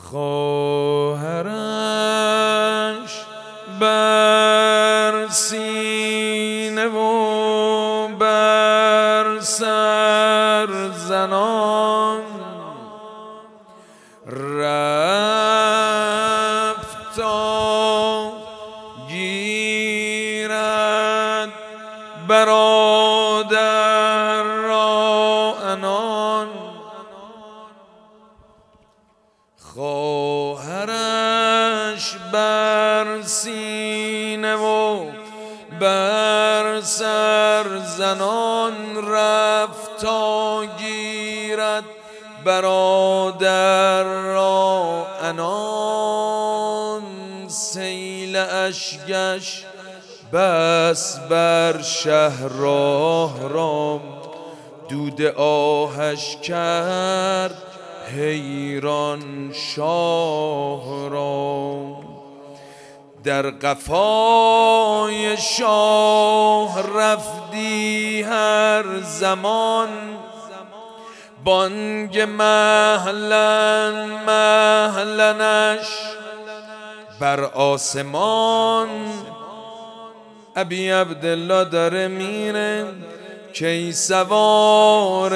خواهرش بر سینه و بر سر زنان رفت تا گیرد برادر را عنان. خواهرش بر سینه و بر سر زنان رفت تا گیرد برادر را عنان. سیل اشکش بس بر شهر راه دود آهش کرد حیران شاه را. در قفای شاه رفتی هر زمان بانگ مهلن مهلنش بر آسمان. ابی عبدالله داره میره کی سوار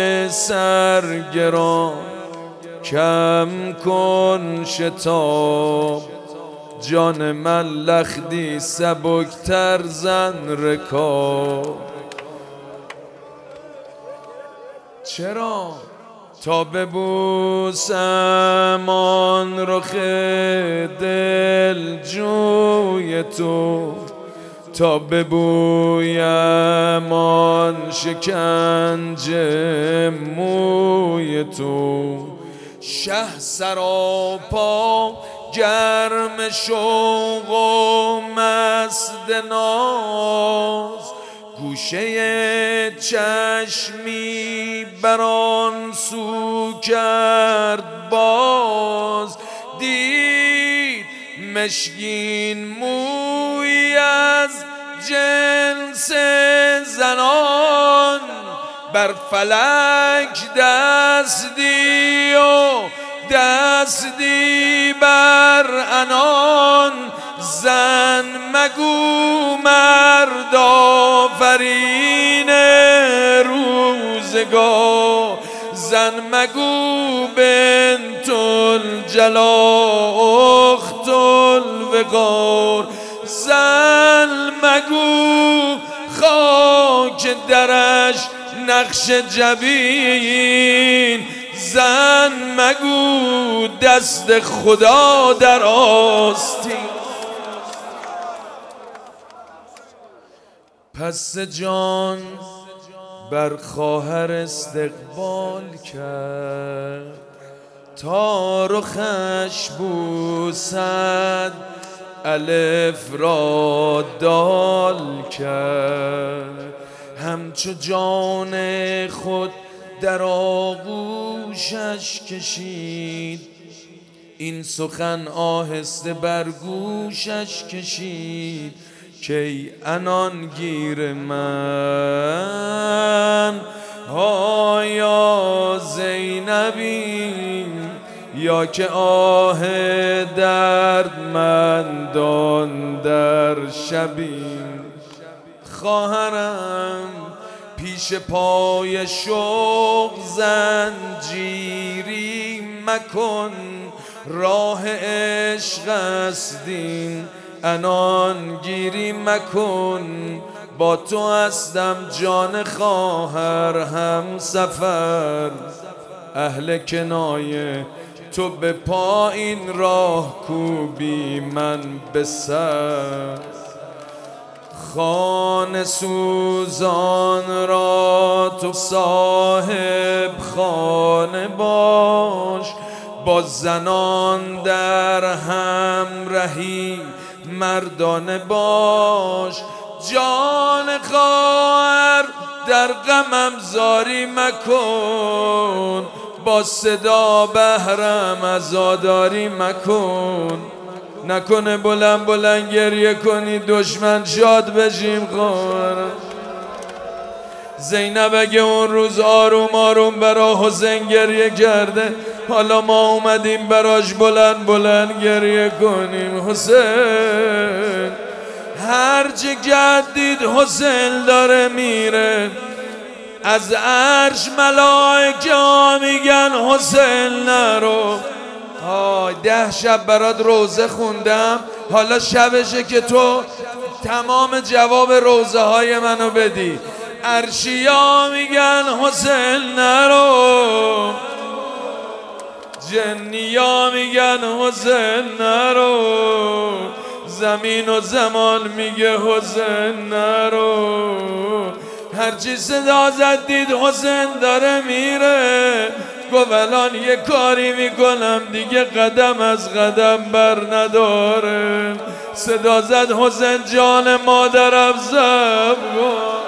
سرگران کم کن شتاب جان من لختی سبکتر زن رکاب. چرا؟ تا ببوسم آن رخ دل جوی تو تا ببویم آن شکنجه موی تو. شه سراپا گرم شوق و مست ناز گوشه چشمی بران سو کرد باز. دید مشکین موی از جنس زنان بر فلک دستی و دستی بر عنان. زن مگو مرد آفرین روزگار زن مگو بنت الجلا اخت الوقار. زن مگو خاک درش نقش جبین زن مگو دست خدا در آستین. پس جان بر خواهر استقبال کرد تا رخش بوسد الف را دال کرد. همچو جان خود در آغوشش کشید این سخن آهسته بر گوشش کشید کی عنان گیر من آیا زینبی یا که آه دردمندان در شبیم. خواهرم پیش پای شوق زنجیری مکن راه عشق است این عنان گیری مکن. با تو هستم جان خواهر هم سفر اهل کنایه تو به پایین راه کوبی من به سر. خانه سوزان را تو صاحب خانه باش با زنان در همراهی مردانه باش. جان خواهر در غمم زاری مکن با صدا بهرم عزاداری مکن. نکنه بلند بلند گریه کنی دشمن شاد بشیم خواهرم. زینب اگه اون روز آروم آروم برا حسین گریه کرده، حالا ما اومدیم براش بلند بلند گریه کنیم. حسین هرچی دید حسین داره میره، از عرش ملائکه ها میگن حسین نرو. 10 شب برات روزه خوندم، حالا شبشه که تو تمام جواب روزه های منو بدی. عرشیا میگن حسین نرو، جنیا میگن حسین نرو، زمین و زمان میگه حسین نرو. هرچی صدا زد دید حسین داره میره، گفت الان یه کاری میکنم دیگه قدم از قدم بر نداره. صدا زد حسین جان مادرم زب کن.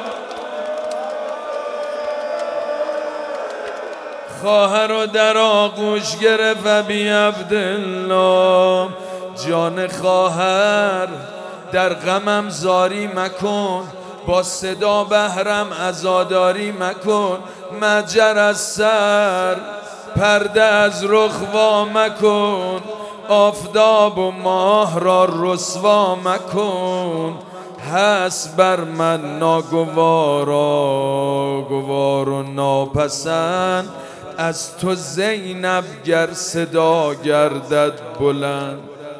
خواهر رو در آغوش گرفت ابی عبدالله، جان خواهر در غمم زاری مکن، با صدا بهرم عزاداری مکن، مجر از سر پرده از رخ وا مکن، آفتاب و ماه را رسوا مکن، هست بر من ناگوارا گوار و ناپسند، از تو زینب گر صدا گردد بلند.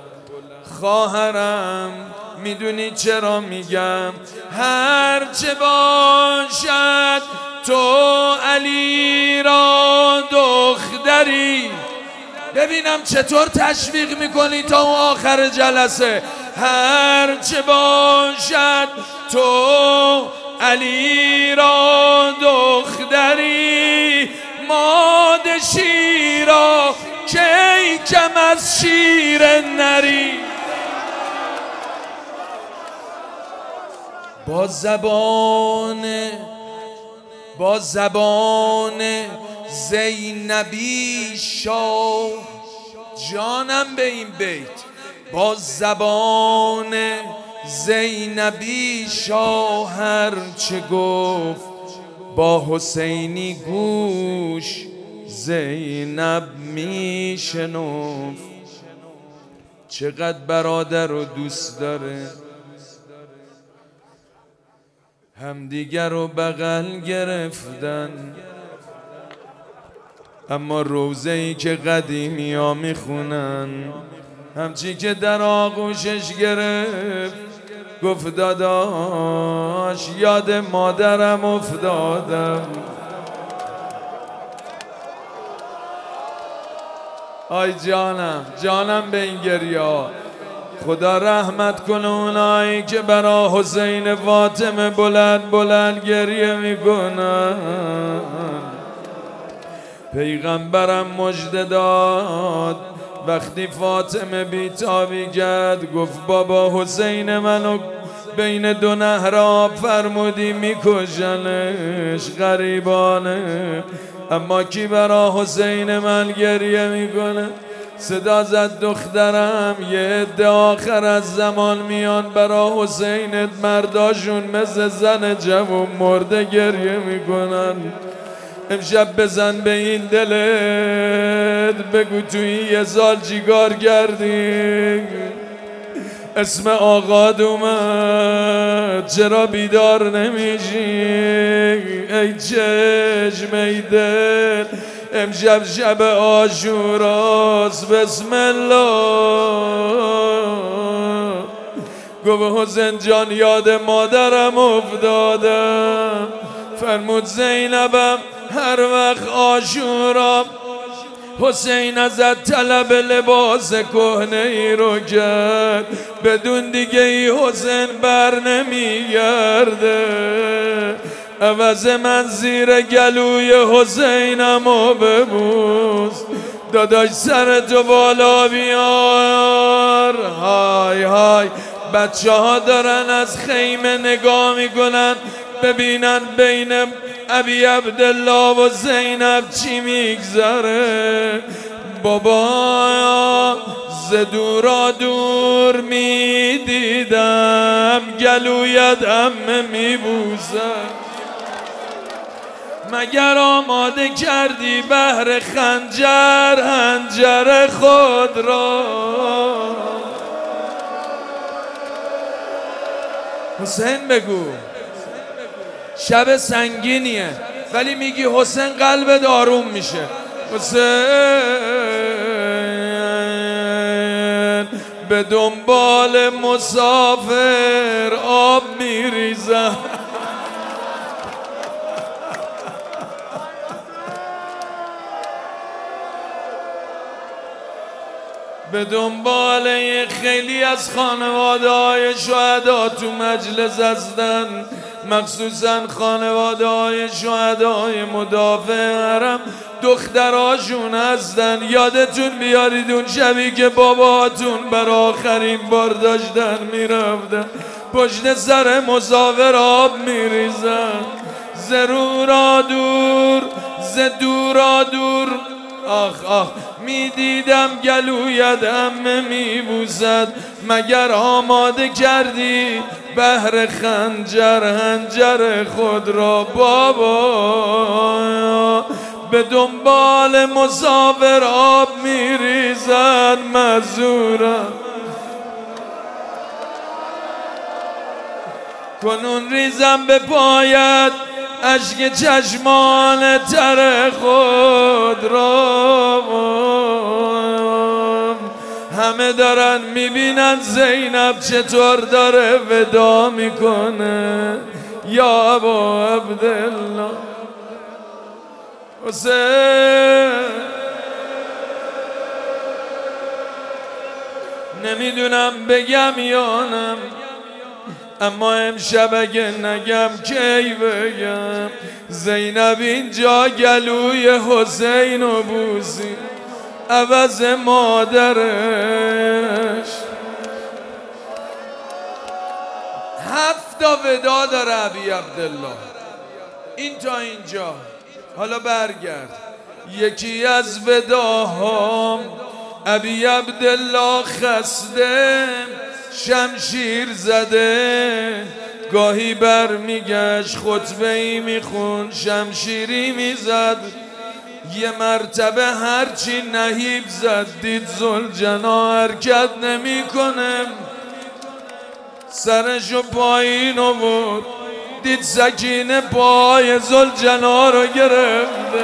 خواهرم میدونی چرا میگم؟ هر چه باشد تو علی را دختری. ببینم چطور تشویق میکنی تا اون آخر جلسه. هر چه باشد تو علی را دختری، ماد شیرا کی کم از شیر نری. با زبان زینبی شاه، جانم به این بیت، با زبان زینبی شاه هر چه گفت، با حسینی گوش زینب میشنفت. چقدر برادر رو دوست داره، همدیگر رو بغل گرفتن، اما روزه‌ای که قدیمی ها میخونن، همچی که در آغوشش گرفت گفت داداش یاد مادرم افتادم. آی جانم به این گریا. خدا رحمت کنه اونایی که برا حسین فاطمه بلند بلند گریه میکنن. پیغمبرم مژده داد وقتی فاطمه بیتابی کرد، گفت بابا حسین منو بین دو نهر آب فرمودی میکشنش، غریبانه. اما کی برا حسین من گریه میکنه؟ صدا زد دخترم، یه عده آخر از زمان میان برا حسینت، مرداشون مثل زن جوون مرده گریه میکنن. امشب بزن به این دلت، بگو تو این یه سال چیکار کردی؟ اسم آقاد اومد، چرا بیدار نمیشی؟ ای چشم ای دل، امشب شب عاشوراست، بسم الله. گفت حسین جان یاد مادرم افتادم. فرمود زینبم هر وقت عاشورا حسین ازت طلب لباس کهنه ای رو کرد، بدون دیگه ای حسین بر نمیگرده. عوض من زیر گلوی حسینمو ببوس، داداش سرتو بالا بیار. های های بچه ها دارن از خیمه نگاه میکنن ببینن بین ابی عبدالله و زینب چی میگذره. بابا ز دورا دور میدیدم، گلویت همه میبوسم. مگر آماده کردی بهر خنجر هنجر خود را؟ حسین بگو. شب سنگینیه ولی میگی حسین قلب آروم میشه. حسین به دنبال مسافر آب میریزم. به دنبال خیلی از خانواده های شهدا تو مجلس هستن، مخصوصا خانواده های شهدای مدافع حرم دختراشون هستن. یادتون بیارید اون شبی که باباتون بر آخرین بار داشتن میرفتن پشت سر مسافر آب میریزن. ز رورا دور ز دورا دور آخ آخ میدیدم گلویت همه میبوسد. مگر آماده کردی بهر خنجر هنجر خود را؟ بابا به دنبال مسافر آب میریزن مزورم. کنون ریزم به پایت اشک چشمان تر خود را. همه دارن میبینن زینب چطور داره ودا میکنه. یا ابا عبدالله حسین نمیدونم بگم یا نم، اما امشب اگه نگم کی بگم. زینب اینجا گلوی حسین و بوسی عوض مادرش. 7 تا ودا داره ابی عبدالله این تا اینجا. حالا برگرد. یکی از وداهام ابی عبدالله خسته شمشیر زده، گاهی بر میگشت خطبه ای میخون شمشیری میزد. یه مرتبه هرچی نهیب زد دید زلجنا حرکت نمیکنه، سرشو پایین آورد دید سکینه پای زلجنا رو گرفته.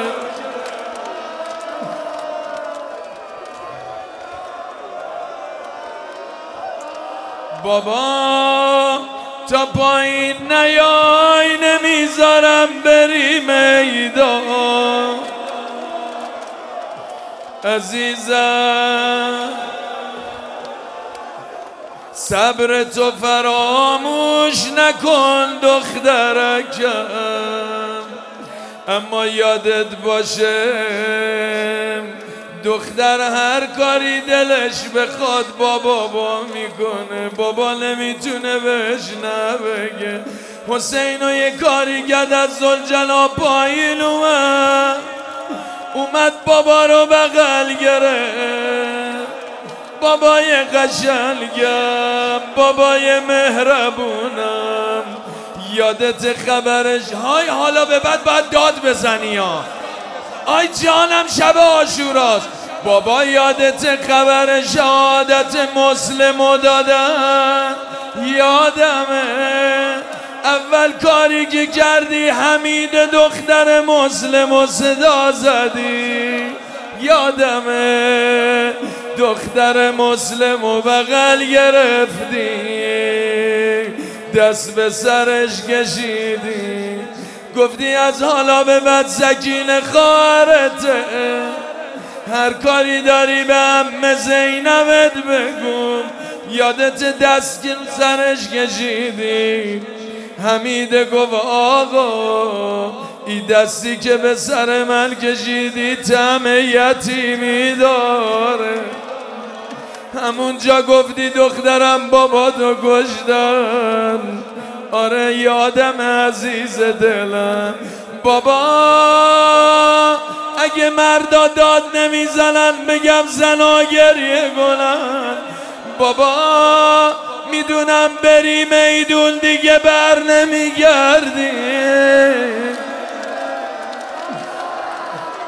بابا تا پایین نیای نمیذارم بری میدان. عزیزم صبر تو فراموش نکن دخترکم، اما یادت باشه دختر هر کاری دلش بخواد با بابا میکنه، بابا نمیتونه بهش نبگه. حسین و یه کاری کرد از زلجنا پایین اومد بابا رو بغل گرفت. بابای قشنگم، بابای مهربونم، یادت خبرش؟ های حالا به بعد باید داد بزنی ها. آی جانم شب عاشوراست. بابا یادت خبر شهادت مسلمو دادن؟ یادمه اول کاری که کردی حمید دختر مسلمو صدا زدی. یادمه دختر مسلمو بغل گرفتی دست به سرش کشیدی، گفتی از حالا به بعد سکینه خواهرته، هر کاری داری به عمه زینبت بگو. یادت دست که سرش کشیدی؟ حمید گفت آقا این دستی که به سر من کشیدی طعم یتیمی داره. همونجا گفتی دخترم بابا تو کشتن. آره یادم عزیز دلم. بابا اگه مردا داد نمیزنن بگم زنا گریه کنن. بابا میدونم بری میدون دیگه بر نمیگردی.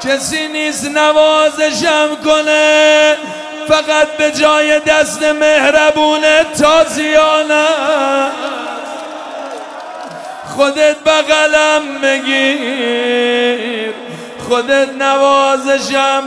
کسی نیست نوازشم کنه، فقط به جای دست مهربونه تازیانه. خودت بغلم بگیر، خودت نوازشم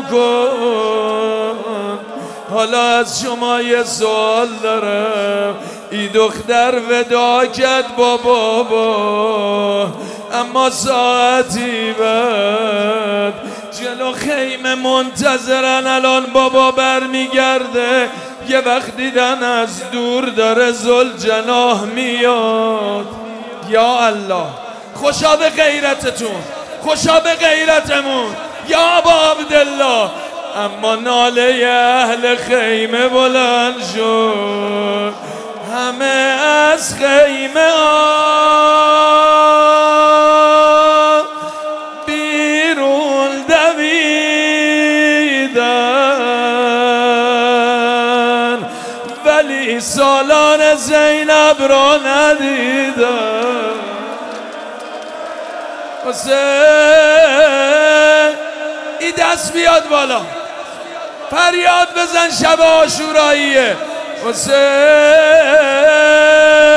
کن. حالا از شما یه سوال دارم، ای دختر ودا کرد با بابا، اما ساعتی بعد جلو خیمه منتظرن. الان بابا برمیگرده، یه وقت دیدن از دور داره ذوالجناح میاد. یا الله، خوشا به غیرتتون، خوشا به غیرتمون یا ابا عبدالله. اما ناله اهل خیمه بلند شد، همه از خیمه بیرون دویدن، ولی سالان زینب را ندیدن. حسین ای دست بیاد بالا، فریاد بزن، شب عاشوراییه. حسین